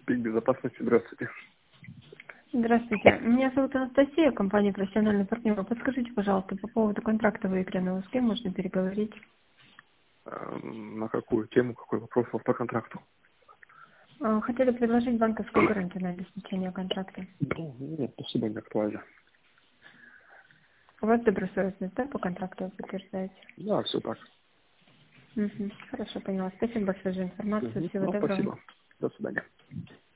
Пик безопасности, здравствуйте. Здравствуйте. Меня зовут Анастасия, компания «Профессиональный партнер». Подскажите, пожалуйста, по поводу контракта выигранного, с кем можно переговорить? На какую тему, какой вопрос у вас по контракту? Хотели предложить банковскую гарантию на обеспечение контракта. Ну, нет, спасибо, не актуально. У вас добросовестность, да, по контракту вы подтверждаете? Да, все так. Хорошо, поняла. Спасибо большое за информацию. Всего Ну, доброго. спасибо. До свидания.